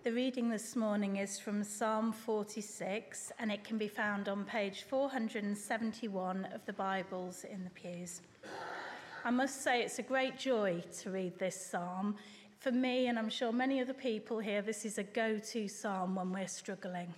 The reading this morning is from Psalm 46, and it can be found on page 471 of the Bibles in the pews. I must say it's a great joy to read this psalm. For me, and I'm sure many other people here, this is a go-to psalm when we're struggling.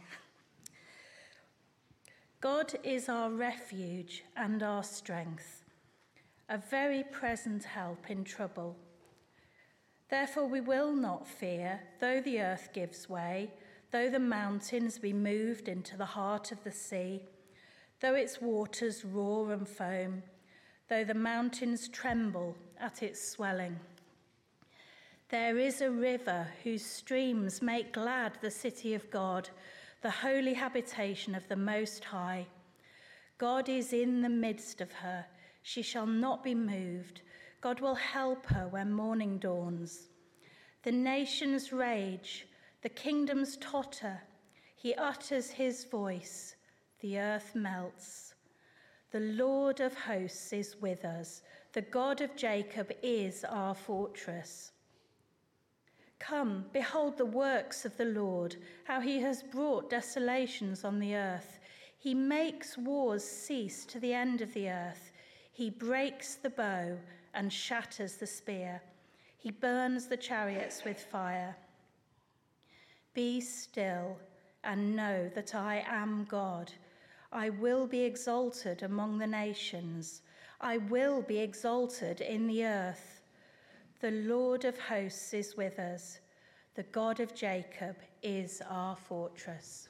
God is our refuge and our strength, a very present help in trouble. Therefore we will not fear, though the earth gives way, though the mountains be moved into the heart of the sea, though its waters roar and foam, though the mountains tremble at its swelling. There is a river whose streams make glad the city of God, the holy habitation of the Most High. God is in the midst of her. She shall not be moved. God will help her when morning dawns. The nations rage, the kingdoms totter. He utters his voice, the earth melts. The Lord of hosts is with us. The God of Jacob is our fortress. Come, behold the works of the Lord, how he has brought desolations on the earth. He makes wars cease to the end of the earth. He breaks the bow and shatters the spear. He burns the chariots with fire. Be still and know that I am God. I will be exalted among the nations. I will be exalted in the earth. The Lord of hosts is with us. The God of Jacob is our fortress.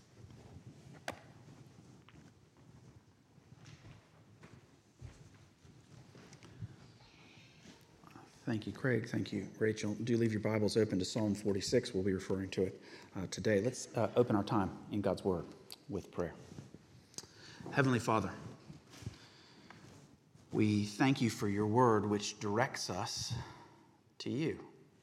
Thank you, Craig. Thank you, Rachel. Do leave your Bibles open to Psalm 46. We'll be referring to it today. Let's open our time in God's Word with prayer. Heavenly Father, we thank you for your Word, which directs us to you.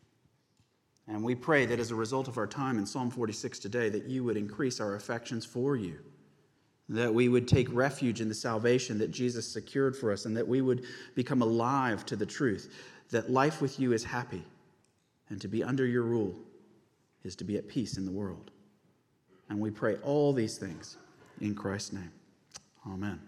And we pray that as a result of our time in Psalm 46 today, that you would increase our affections for you, that we would take refuge in the salvation that Jesus secured for us, and that we would become alive to the truth that life with you is happy, and to be under your rule is to be at peace in the world. And we pray all these things in Christ's name. Amen.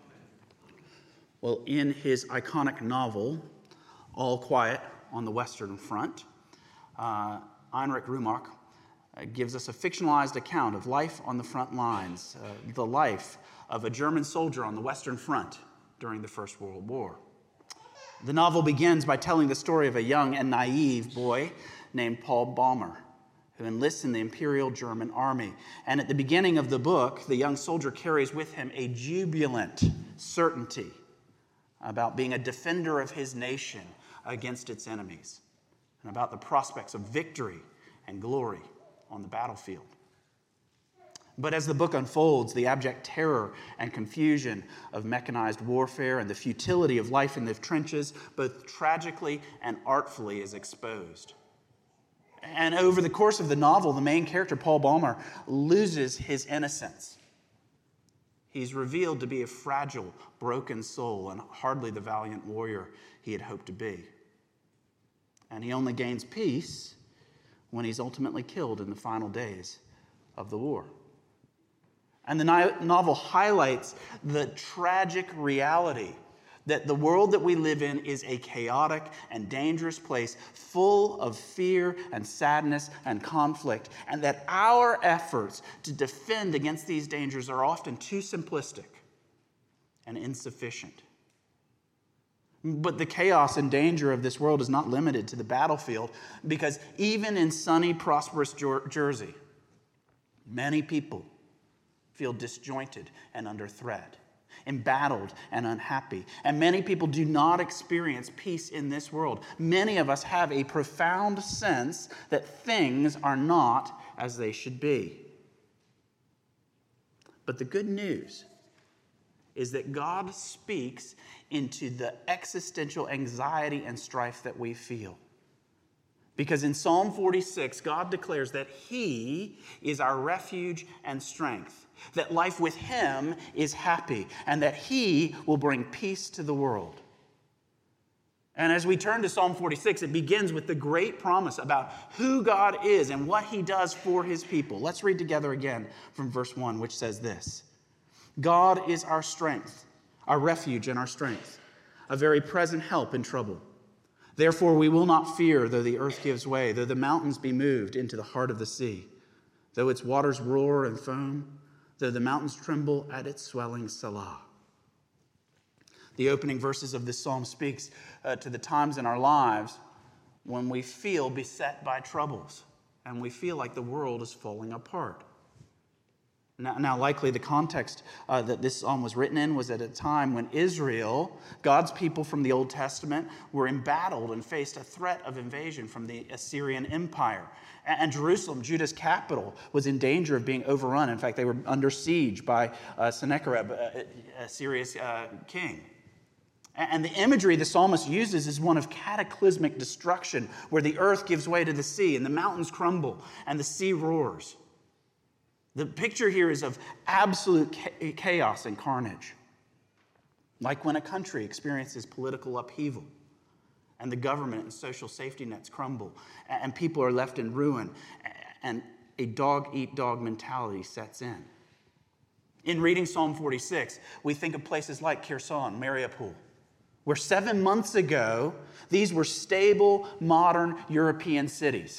Well, in his iconic novel, All Quiet on the Western Front, Heinrich Remarque gives us a fictionalized account of life on the front lines, the life of a German soldier on the Western Front during the First World War. The novel begins by telling the story of a young and naive boy named Paul Bäumer, who enlists in the Imperial German Army. And at the beginning of the book, the young soldier carries with him a jubilant certainty about being a defender of his nation against its enemies, and about the prospects of victory and glory on the battlefield. But as the book unfolds, the abject terror and confusion of mechanized warfare and the futility of life in the trenches, both tragically and artfully, is exposed. And over the course of the novel, the main character, Paul Bäumer, loses his innocence. He's revealed to be a fragile, broken soul and hardly the valiant warrior he had hoped to be. And he only gains peace when he's ultimately killed in the final days of the war. And the novel highlights the tragic reality that the world that we live in is a chaotic and dangerous place full of fear and sadness and conflict, and that our efforts to defend against these dangers are often too simplistic and insufficient. But the chaos and danger of this world is not limited to the battlefield, because even in sunny, prosperous Jersey, many people feel disjointed and under threat, embattled and unhappy. And many people do not experience peace in this world. Many of us have a profound sense that things are not as they should be. But the good news is that God speaks into the existential anxiety and strife that we feel. Because in Psalm 46, God declares that He is our refuge and strength, that life with Him is happy, and that He will bring peace to the world. And as we turn to Psalm 46, it begins with the great promise about who God is and what he does for his people. Let's read together again from verse 1, which says this: God is our strength, our refuge and our strength, a very present help in trouble. Therefore we will not fear, though the earth gives way, though the mountains be moved into the heart of the sea, though its waters roar and foam, though the mountains tremble at its swelling. Selah. The opening verses of this psalm speaks to the times in our lives when we feel beset by troubles and we feel like the world is falling apart. Now, likely the context that this psalm was written in was at a time when Israel, God's people from the Old Testament, were embattled and faced a threat of invasion from the Assyrian Empire. And Jerusalem, Judah's capital, was in danger of being overrun. In fact, they were under siege by Sennacherib, Assyria's king. And the imagery the psalmist uses is one of cataclysmic destruction, where the earth gives way to the sea, and the mountains crumble, and the sea roars. The picture here is of absolute chaos and carnage, like when a country experiences political upheaval, and the government and social safety nets crumble, and people are left in ruin, and a dog-eat-dog mentality sets in. In reading Psalm 46, we think of places like Kherson, Mariupol, where 7 months ago, these were stable, modern European cities.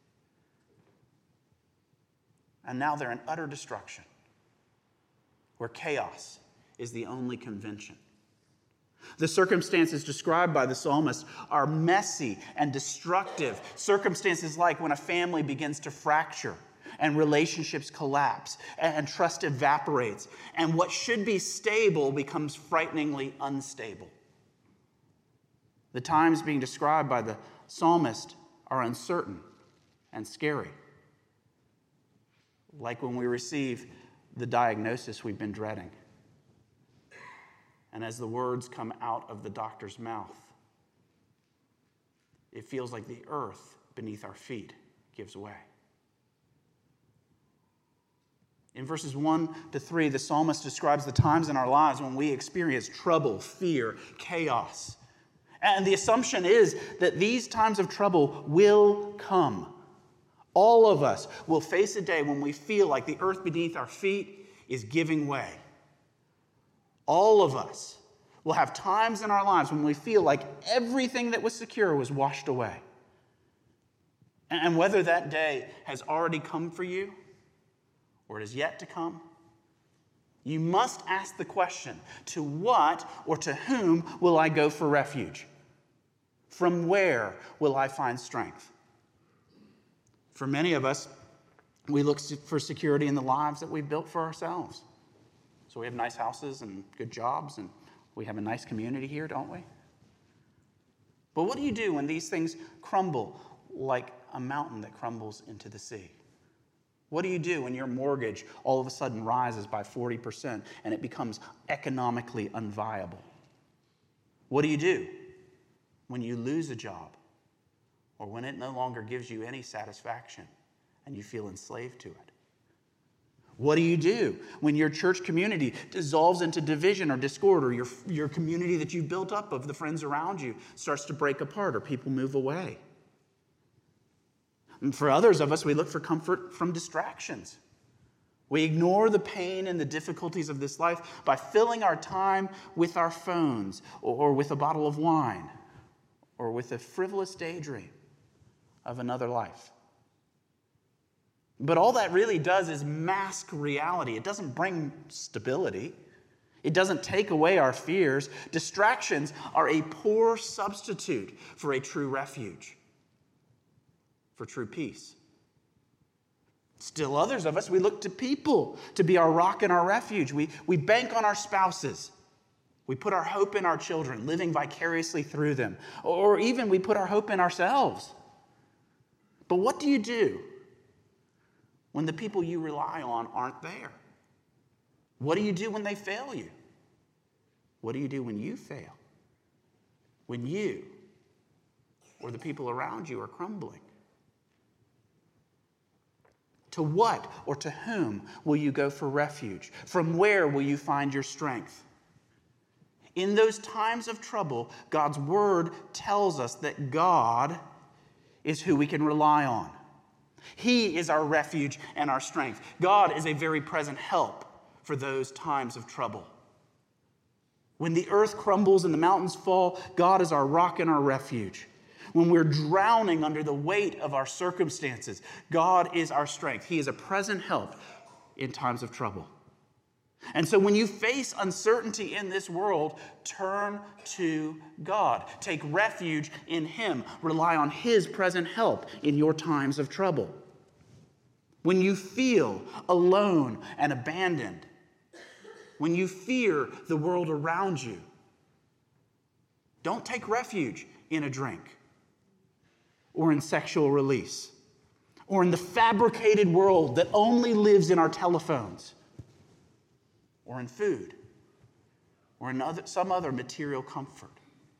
And now they're in utter destruction, where chaos is the only convention. The circumstances described by the psalmist are messy and destructive. Circumstances like when a family begins to fracture and relationships collapse and trust evaporates, and what should be stable becomes frighteningly unstable. The times being described by the psalmist are uncertain and scary, like when we receive the diagnosis we've been dreading. And as the words come out of the doctor's mouth, it feels like the earth beneath our feet gives way. In verses 1 to 3, the psalmist describes the times in our lives when we experience trouble, fear, chaos. And the assumption is that these times of trouble will come. All of us will face a day when we feel like the earth beneath our feet is giving way. All of us will have times in our lives when we feel like everything that was secure was washed away. And whether that day has already come for you or it is yet to come, you must ask the question, to what or to whom will I go for refuge? From where will I find strength? For many of us, we look for security in the lives that we've built for ourselves. So we have nice houses and good jobs, and we have a nice community here, don't we? But what do you do when these things crumble like a mountain that crumbles into the sea? What do you do when your mortgage all of a sudden rises by 40% and it becomes economically unviable? What do you do when you lose a job or when it no longer gives you any satisfaction and you feel enslaved to it? What do you do when your church community dissolves into division or discord, or your community that you've built up of the friends around you starts to break apart or people move away? And for others of us, we look for comfort from distractions. We ignore the pain and the difficulties of this life by filling our time with our phones or with a bottle of wine or with a frivolous daydream of another life. But all that really does is mask reality. It doesn't bring stability. It doesn't take away our fears. Distractions are a poor substitute for a true refuge, for true peace. Still others of us, we look to people to be our rock and our refuge. We bank on our spouses. We put our hope in our children, living vicariously through them. Or even we put our hope in ourselves. But what do you do when the people you rely on aren't there? What do you do when they fail you? What do you do when you fail? When you or the people around you are crumbling? To what or to whom will you go for refuge? From where will you find your strength? In those times of trouble, God's word tells us that God is who we can rely on. He is our refuge and our strength. God is a very present help for those times of trouble. When the earth crumbles and the mountains fall, God is our rock and our refuge. When we're drowning under the weight of our circumstances, God is our strength. He is a present help in times of trouble. And so when you face uncertainty in this world, turn to God. Take refuge in Him. Rely on His present help in your times of trouble. When you feel alone and abandoned, when you fear the world around you, don't take refuge in a drink or in sexual release or in the fabricated world that only lives in our telephones or in food or in some other material comfort.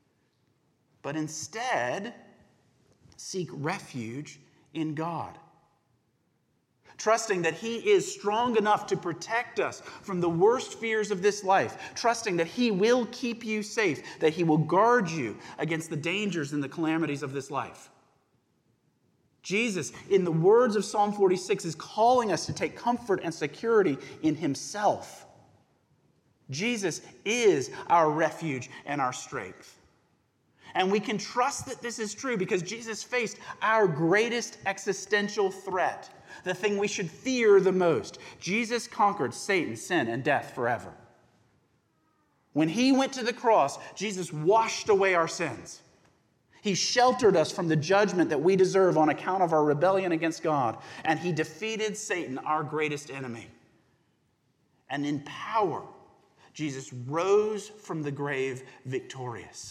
But instead, seek refuge in God, trusting that He is strong enough to protect us from the worst fears of this life, trusting that He will keep you safe, that He will guard you against the dangers and the calamities of this life. Jesus, in the words of Psalm 46, is calling us to take comfort and security in Himself. Jesus is our refuge and our strength. And we can trust that this is true because Jesus faced our greatest existential threat, the thing we should fear the most. Jesus conquered Satan, sin, and death forever. When He went to the cross, Jesus washed away our sins. He sheltered us from the judgment that we deserve on account of our rebellion against God. And He defeated Satan, our greatest enemy. And in power, Jesus rose from the grave victorious.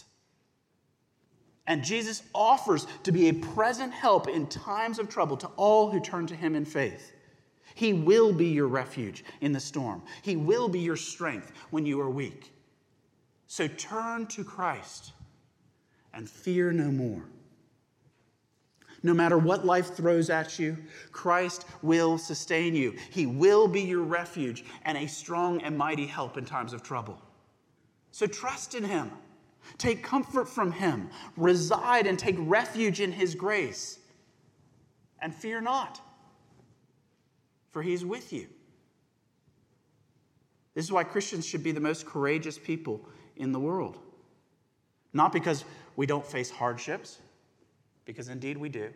And Jesus offers to be a present help in times of trouble to all who turn to Him in faith. He will be your refuge in the storm. He will be your strength when you are weak. So turn to Christ and fear no more. No matter what life throws at you, Christ will sustain you. He will be your refuge and a strong and mighty help in times of trouble. So trust in Him. Take comfort from Him. Reside and take refuge in His grace. And fear not, for He is with you. This is why Christians should be the most courageous people in the world. Not because we don't face hardships, because indeed we do.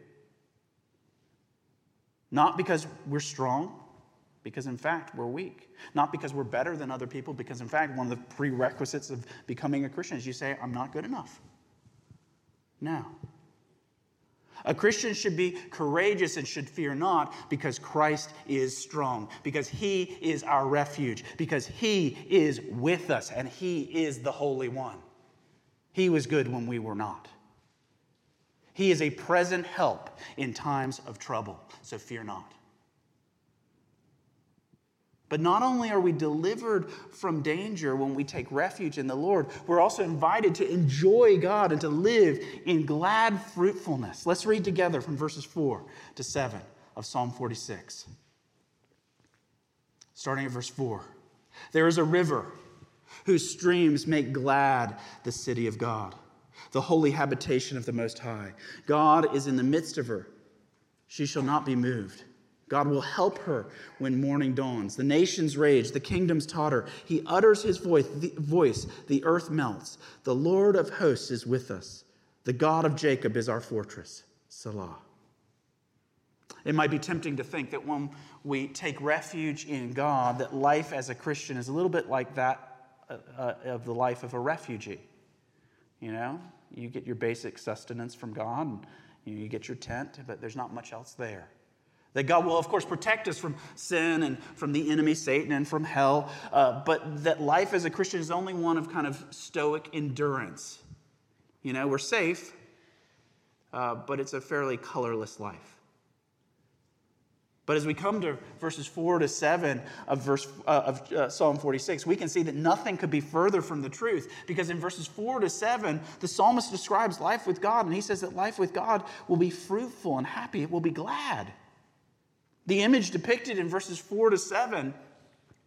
Not because we're strong, because in fact we're weak. Not because we're better than other people, because in fact one of the prerequisites of becoming a Christian is you say, I'm not good enough. No. A Christian should be courageous and should fear not because Christ is strong, because He is our refuge, because He is with us and He is the Holy One. He was good when we were not. He is a present help in times of trouble, so fear not. But not only are we delivered from danger when we take refuge in the Lord, we're also invited to enjoy God and to live in glad fruitfulness. Let's read together from verses 4 to 7 of Psalm 46. Starting at verse 4. There is a river whose streams make glad the city of God, the holy habitation of the Most High. God is in the midst of her. She shall not be moved. God will help her when morning dawns. The nations rage, the kingdoms totter. He utters His voice, the earth melts. The Lord of hosts is with us. The God of Jacob is our fortress. Selah. It might be tempting to think that when we take refuge in God, that life as a Christian is a little bit like that of the life of a refugee. You know, you get your basic sustenance from God, and you get your tent, but there's not much else there. That God will, of course, protect us from sin and from the enemy, Satan, and from hell, but that life as a Christian is only one of kind of stoic endurance. You know, we're safe, but it's a fairly colorless life. But as we come to verses 4 to 7 of Psalm 46, we can see that nothing could be further from the truth. Because in verses 4 to 7, the psalmist describes life with God, and he says that life with God will be fruitful and happy. It will be glad. The image depicted in verses 4 to 7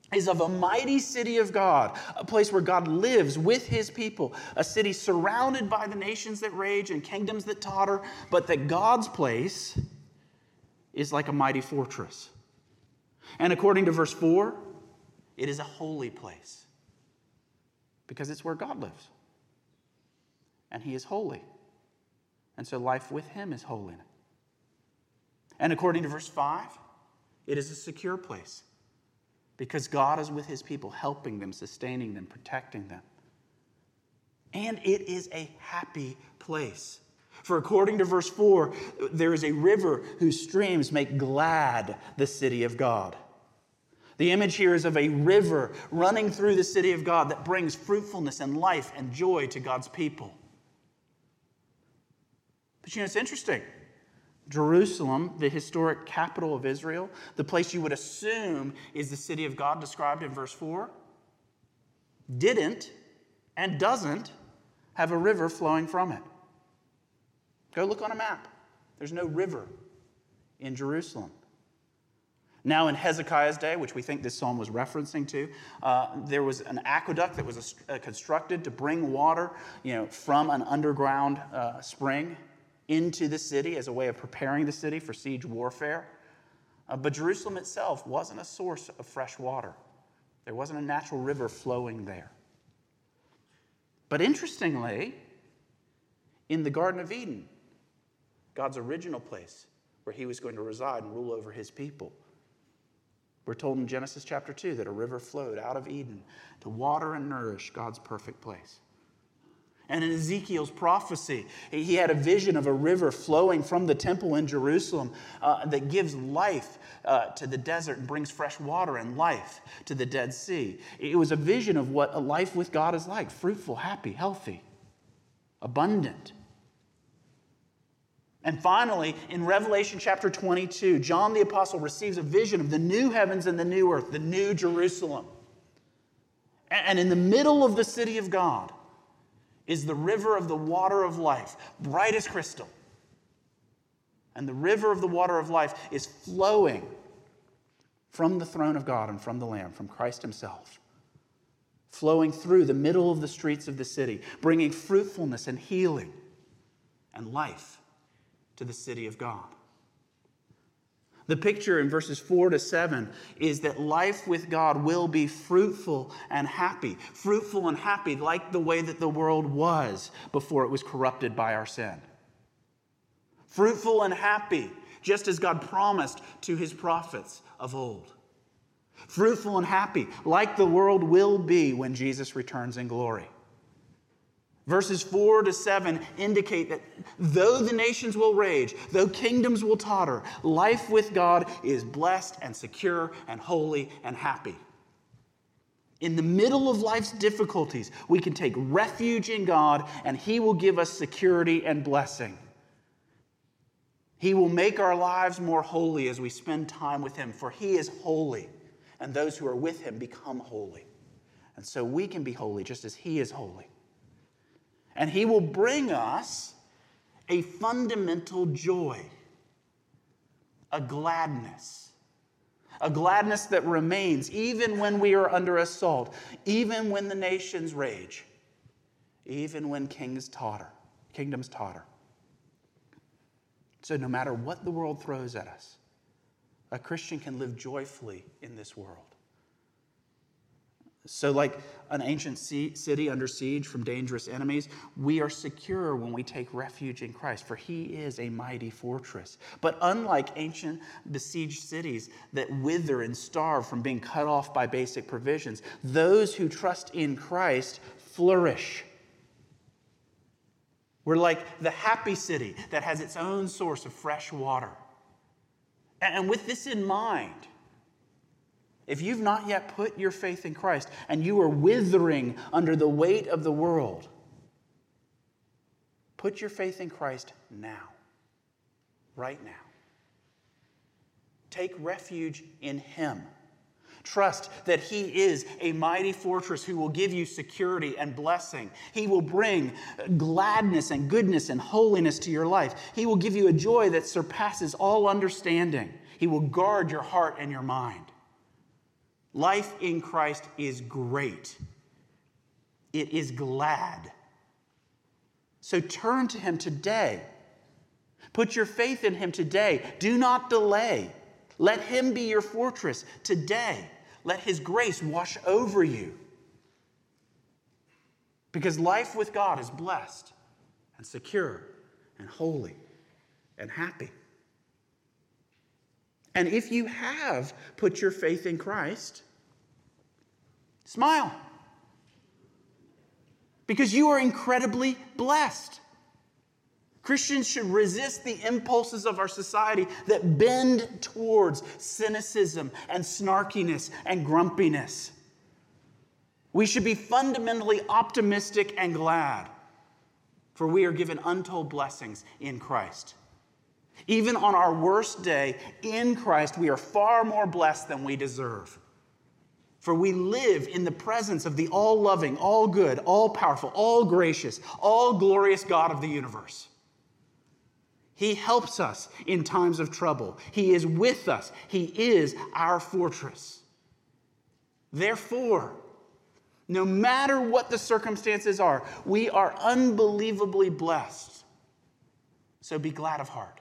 is of a mighty city of God, a place where God lives with his people, a city surrounded by the nations that rage and kingdoms that totter, but that God's place is like a mighty fortress. And according to verse 4, it is a holy place because it's where God lives. And he is holy. And so life with him is holy. And according to verse 5, it is a secure place because God is with his people, helping them, sustaining them, protecting them. And it is a happy place. For according to verse 4, there is a river whose streams make glad the city of God. The image here is of a river running through the city of God that brings fruitfulness and life and joy to God's people. But it's interesting. Jerusalem, the historic capital of Israel, the place you would assume is the city of God described in verse 4, didn't and doesn't have a river flowing from it. Go look on a map. There's no river in Jerusalem. Now in Hezekiah's day, which we think this psalm was referencing to, there was an aqueduct that was constructed to bring water, from an underground spring into the city as a way of preparing the city for siege warfare. But Jerusalem itself wasn't a source of fresh water. There wasn't a natural river flowing there. But interestingly, in the Garden of Eden, God's original place where he was going to reside and rule over his people, we're told in Genesis chapter 2 that a river flowed out of Eden to water and nourish God's perfect place. And in Ezekiel's prophecy, he had a vision of a river flowing from the temple in Jerusalem that gives life to the desert and brings fresh water and life to the Dead Sea. It was a vision of what a life with God is like: fruitful, happy, healthy, abundant. And finally, in Revelation chapter 22, John the Apostle receives a vision of the new heavens and the new earth, the new Jerusalem. And in the middle of the city of God is the river of the water of life, bright as crystal. And the river of the water of life is flowing from the throne of God and from the Lamb, from Christ himself, flowing through the middle of the streets of the city, bringing fruitfulness and healing and life to the city of God. The picture in verses 4 to 7 is that life with God will be fruitful and happy like the way that the world was before it was corrupted by our sin. Fruitful and happy, just as God promised to his prophets of old. Fruitful and happy, like the world will be when Jesus returns in glory. Verses 4 to 7 indicate that though the nations will rage, though kingdoms will totter, life with God is blessed and secure and holy and happy. In the middle of life's difficulties, we can take refuge in God, and he will give us security and blessing. He will make our lives more holy as we spend time with him, for he is holy, and those who are with him become holy. And so we can be holy just as he is holy. And he will bring us a fundamental joy, a gladness that remains even when we are under assault, even when the nations rage, even when kingdoms totter. So no matter what the world throws at us, a Christian can live joyfully in this world. So like an ancient city under siege from dangerous enemies, we are secure when we take refuge in Christ, for he is a mighty fortress. But unlike ancient besieged cities that wither and starve from being cut off by basic provisions, those who trust in Christ flourish. We're like the happy city that has its own source of fresh water. And with this in mind, if you've not yet put your faith in Christ and you are withering under the weight of the world, put your faith in Christ now, right now. Take refuge in him. Trust that he is a mighty fortress who will give you security and blessing. He will bring gladness and goodness and holiness to your life. He will give you a joy that surpasses all understanding. He will guard your heart and your mind. Life in Christ is great. It is glad. So turn to him today. Put your faith in him today. Do not delay. Let him be your fortress today. Let his grace wash over you. Because life with God is blessed and secure and holy and happy. And if you have put your faith in Christ, smile. Because you are incredibly blessed. Christians should resist the impulses of our society that bend towards cynicism and snarkiness and grumpiness. We should be fundamentally optimistic and glad, for we are given untold blessings in Christ. Even on our worst day, in Christ, we are far more blessed than we deserve. For we live in the presence of the all-loving, all-good, all-powerful, all-gracious, all-glorious God of the universe. He helps us in times of trouble. He is with us. He is our fortress. Therefore, no matter what the circumstances are, we are unbelievably blessed. So be glad of heart.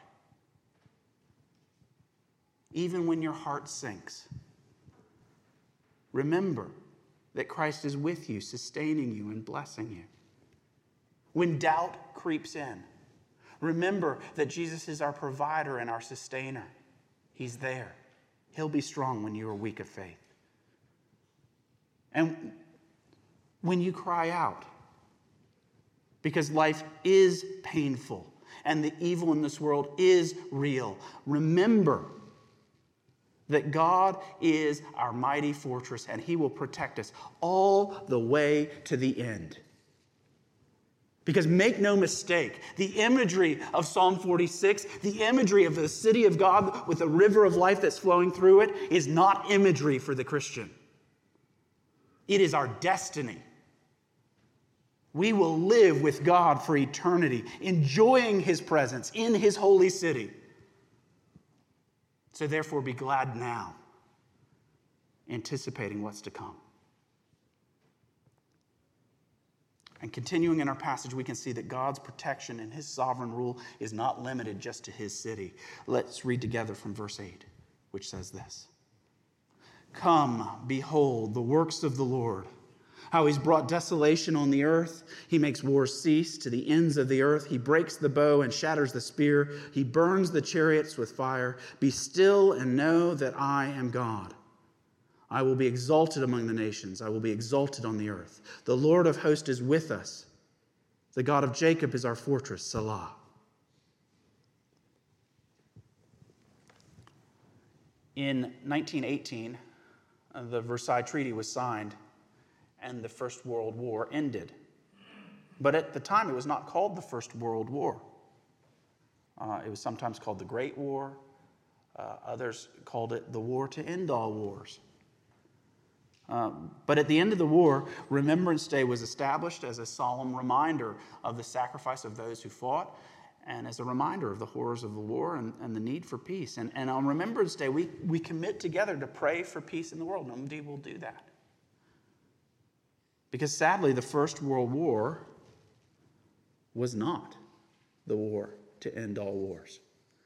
Even when your heart sinks, remember that Christ is with you, sustaining you and blessing you. When doubt creeps in, remember that Jesus is our provider and our sustainer. He's there. He'll be strong when you are weak of faith. And when you cry out, because life is painful and the evil in this world is real, remember that God is our mighty fortress and he will protect us all the way to the end. Because make no mistake, the imagery of Psalm 46, the imagery of the city of God with a river of life that's flowing through it, is not imagery for the Christian. It is our destiny. We will live with God for eternity, enjoying his presence in his holy city. So therefore, be glad now, anticipating what's to come. And continuing in our passage, we can see that God's protection and his sovereign rule is not limited just to his city. Let's read together from verse 8, which says this. Come, behold the works of the Lord, how he's brought desolation on the earth. He makes wars cease to the ends of the earth. He breaks the bow and shatters the spear. He burns the chariots with fire. Be still and know that I am God. I will be exalted among the nations. I will be exalted on the earth. The Lord of hosts is with us. The God of Jacob is our fortress, Selah. In 1918, the Versailles Treaty was signed and the First World War ended. But at the time, it was not called the First World War. It was sometimes called the Great War. Others called it the War to End All Wars. But at the end of the war, Remembrance Day was established as a solemn reminder of the sacrifice of those who fought and as a reminder of the horrors of the war and the need for peace. And on Remembrance Day, we commit together to pray for peace in the world. And indeed, we'll do that. Because sadly, the First World War was not the war to end all wars.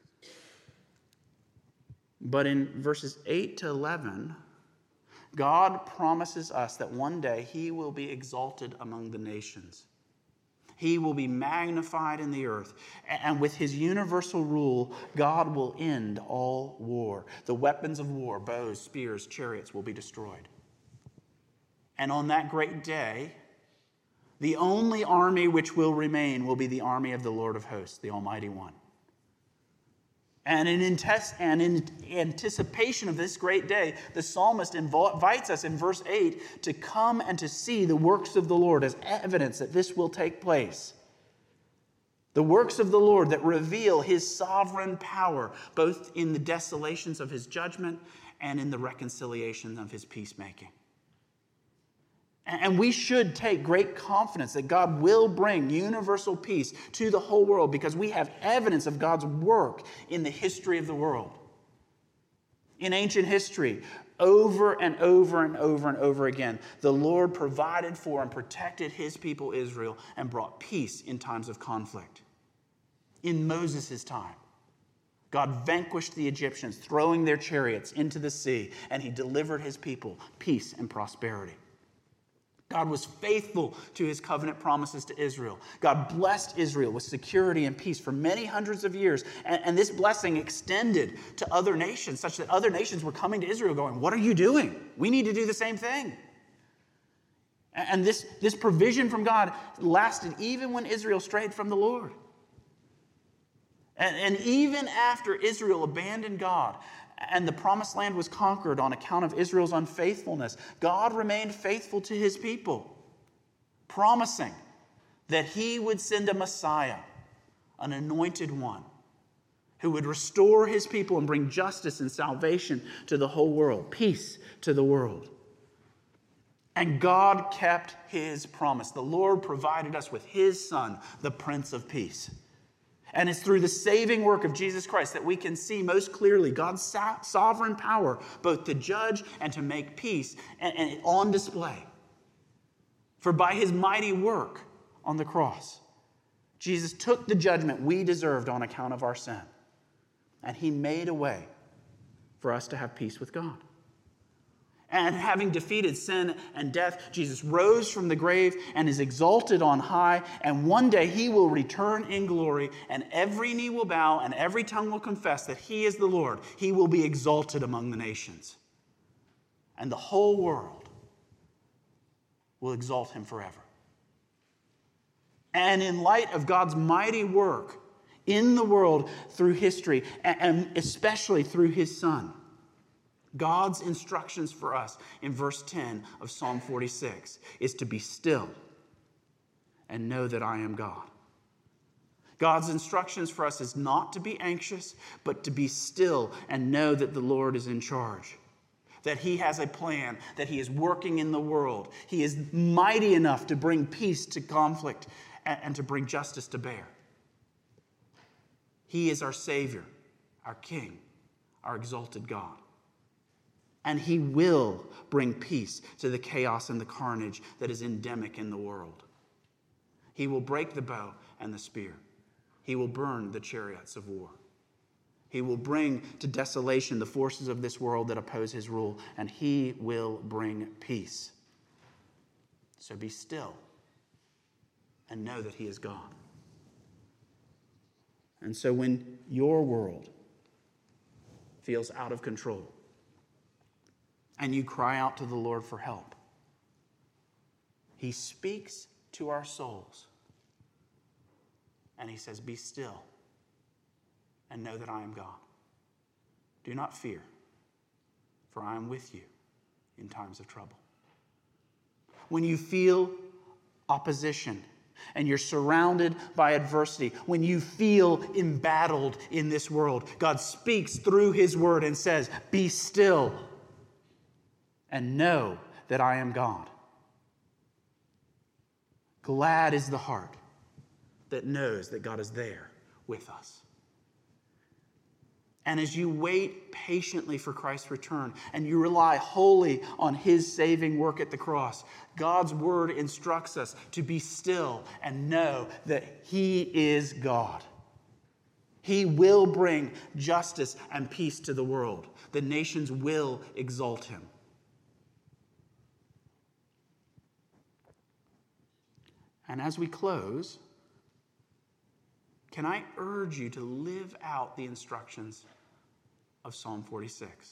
But in verses 8 to 11, God promises us that one day he will be exalted among the nations. He will be magnified in the earth. And with his universal rule, God will end all war. The weapons of war, bows, spears, chariots, will be destroyed. And on that great day, the only army which will remain will be the army of the Lord of hosts, the Almighty One. And in anticipation of this great day, the psalmist invites us in verse 8 to come and to see the works of the Lord as evidence that this will take place. The works of the Lord that reveal his sovereign power, both in the desolations of his judgment and in the reconciliation of his peacemaking. And we should take great confidence that God will bring universal peace to the whole world because we have evidence of God's work in the history of the world. In ancient history, Over and over and over and over again, the Lord provided for and protected his people Israel and brought peace in times of conflict. In Moses' time, God vanquished the Egyptians, throwing their chariots into the sea, and he delivered his people peace and prosperity. God was faithful to his covenant promises to Israel. God blessed Israel with security and peace for many hundreds of years. And this blessing extended to other nations, such that other nations were coming to Israel going, "What are you doing? We need to do the same thing." And this provision from God lasted even when Israel strayed from the Lord. And even after Israel abandoned God and the promised land was conquered on account of Israel's unfaithfulness, God remained faithful to his people, promising that he would send a Messiah, an anointed one, who would restore his people and bring justice and salvation to the whole world, peace to the world. And God kept his promise. The Lord provided us with his Son, the Prince of Peace. And it's through the saving work of Jesus Christ that we can see most clearly God's sovereign power, both to judge and to make peace, and on display. For by his mighty work on the cross, Jesus took the judgment we deserved on account of our sin, and he made a way for us to have peace with God. And having defeated sin and death, Jesus rose from the grave and is exalted on high. And one day he will return in glory, and every knee will bow and every tongue will confess that he is the Lord. He will be exalted among the nations. And the whole world will exalt him forever. And in light of God's mighty work in the world through history, and especially through his Son, God's instructions for us in verse 10 of Psalm 46 is to be still and know that I am God. God's instructions for us is not to be anxious, but to be still and know that the Lord is in charge, that he has a plan, that he is working in the world. He is mighty enough to bring peace to conflict and to bring justice to bear. He is our Savior, our King, our exalted God. And he will bring peace to the chaos and the carnage that is endemic in the world. He will break the bow and the spear. He will burn the chariots of war. He will bring to desolation the forces of this world that oppose his rule, and he will bring peace. So be still and know that he is God. And so when your world feels out of control, and you cry out to the Lord for help, he speaks to our souls. And he says, be still and know that I am God. Do not fear, for I am with you in times of trouble. When you feel opposition and you're surrounded by adversity, when you feel embattled in this world, God speaks through his word and says, be still and know that I am God. Glad is the heart that knows that God is there with us. And as you wait patiently for Christ's return and you rely wholly on his saving work at the cross, God's word instructs us to be still and know that he is God. He will bring justice and peace to the world. The nations will exalt him. And as we close, can I urge you to live out the instructions of Psalm 46?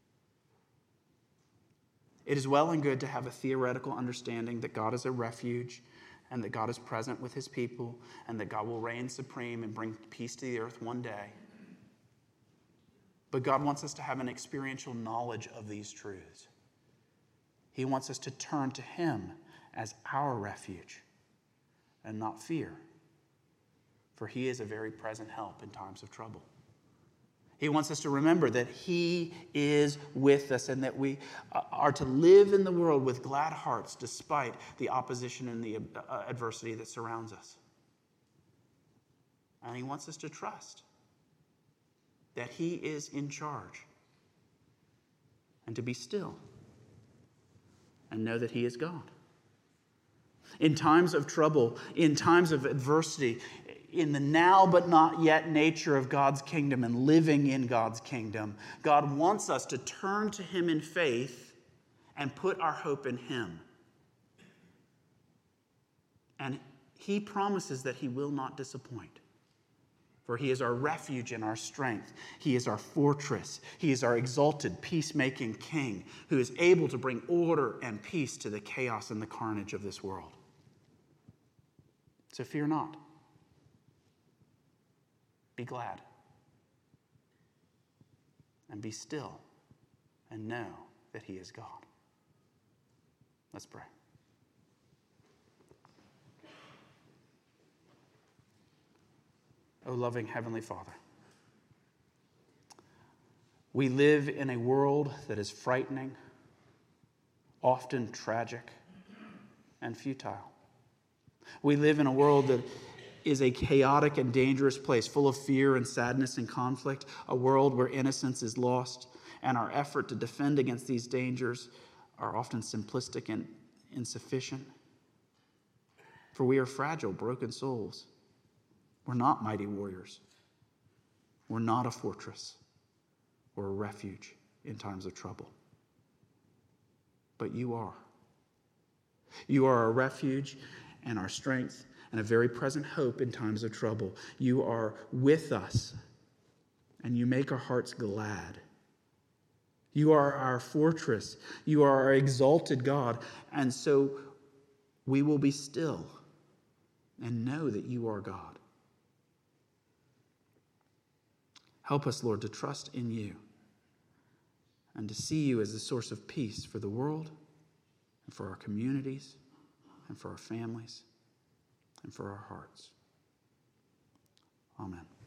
It is well and good to have a theoretical understanding that God is a refuge and that God is present with his people and that God will reign supreme and bring peace to the earth one day. But God wants us to have an experiential knowledge of these truths. He wants us to turn to him as our refuge and not fear, for he is a very present help in times of trouble. He wants us to remember that he is with us and that we are to live in the world with glad hearts despite the opposition and the adversity that surrounds us. And he wants us to trust that he is in charge and to be still and know that he is God. In times of trouble, in times of adversity, in the now but not yet nature of God's kingdom and living in God's kingdom, God wants us to turn to him in faith and put our hope in him. And he promises that he will not disappoint. For he is our refuge and our strength. He is our fortress. He is our exalted, peacemaking king who is able to bring order and peace to the chaos and the carnage of this world. So fear not. Be glad. And be still and know that he is God. Let's pray. O loving Heavenly Father, we live in a world that is frightening, often tragic, and futile. We live in a world that is a chaotic and dangerous place, full of fear and sadness and conflict, a world where innocence is lost, and our effort to defend against these dangers are often simplistic and insufficient. For we are fragile, broken souls. We're not mighty warriors. We're not a fortress or a refuge in times of trouble. But you are. You are our refuge and our strength and a very present hope in times of trouble. You are with us, and you make our hearts glad. You are our fortress. You are our exalted God. And so we will be still and know that you are God. Help us, Lord, to trust in you and to see you as the source of peace for the world and for our communities and for our families and for our hearts. Amen.